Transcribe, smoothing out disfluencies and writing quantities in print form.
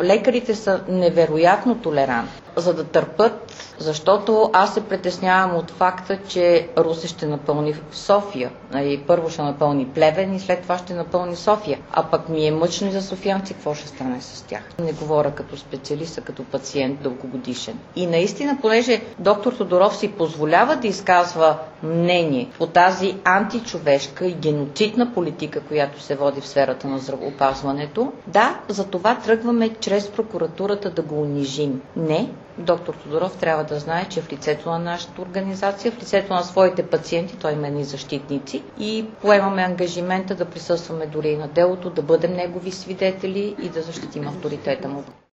лекарите са невероятно толерантни, за да търпят, защото аз се притеснявам от факта, че Русе ще напълни София. Първо ще напълни Плевен и след това ще напълни София. А пък ми е мъчно и за софиянци какво ще стане с тях. Не говоря като специалист, а като пациент дългогодишен. И наистина, понеже доктор Тодоров си позволява да изказва мнение по тази античовешка и геноцидна политика, която се води в сферата на здравеопазването, да, за това тръгваме чрез прокуратурата да го унижим. Не, доктор Тодоров трябва да знае, че в лицето на нашата организация, в лицето на своите пациенти, той има и защитници, и поемаме ангажимента да присъстваме дори и на делото, да бъдем негови свидетели и да защитим авторитета му.